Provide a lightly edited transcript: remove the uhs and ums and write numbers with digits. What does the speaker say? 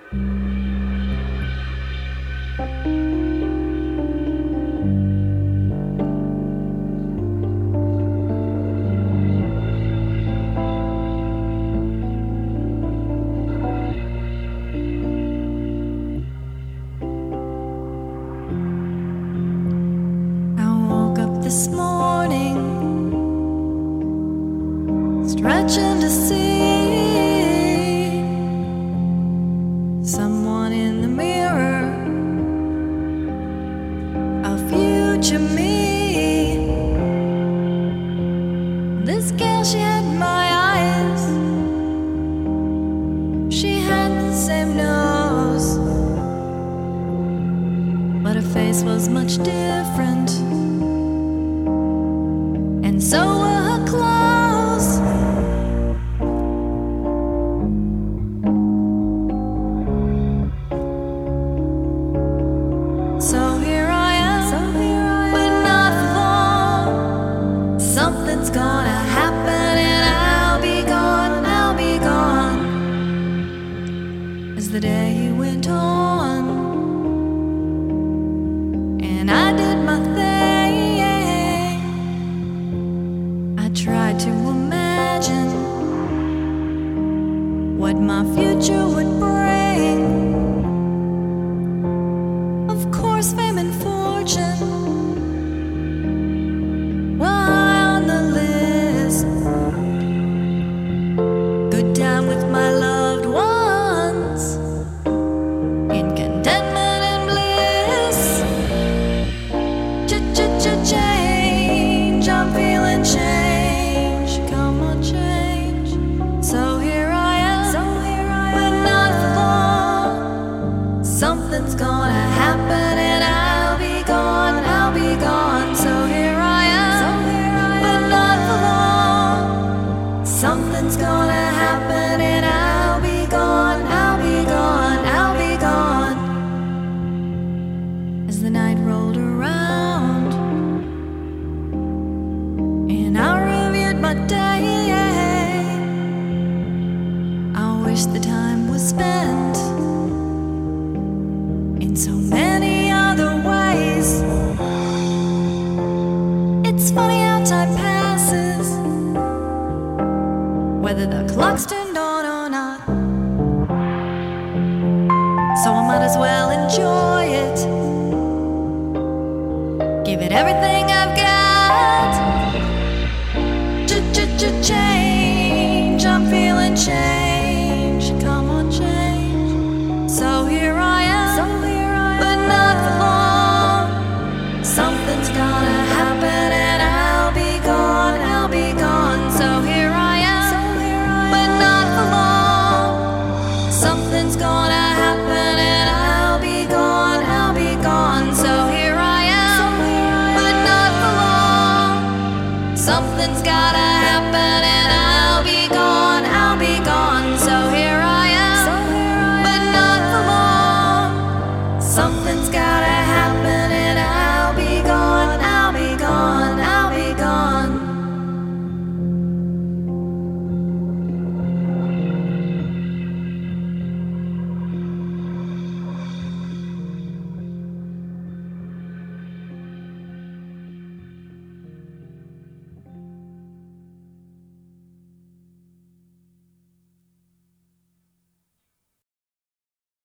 This morning, stretching to see someone in the mirror, a future me. This girl, she had my eyes, she had the same nose, but her face was much different. And so were her clothes. So here I am, but not for long. Something's gonna happen and I'll be gone, I'll be gone. As the day went on, and I did my thing. Tried to imagine what my future would bring. Of course, fame and fortune were high on the list. Good time with my loved ones, in contentment and bliss. Change, I'm feeling change. Something's gonna happen and I'll be gone, I'll be gone. So here I am, but not for long. Something's gonna happen and I'll be gone, I'll be gone, I'll be gone. As the night rolled around and I reviewed my day, I wish the time was spent in so many other ways. It's funny how time passes, whether the clock's turned on or not. So I might as well enjoy it, give it everything I've got. Change.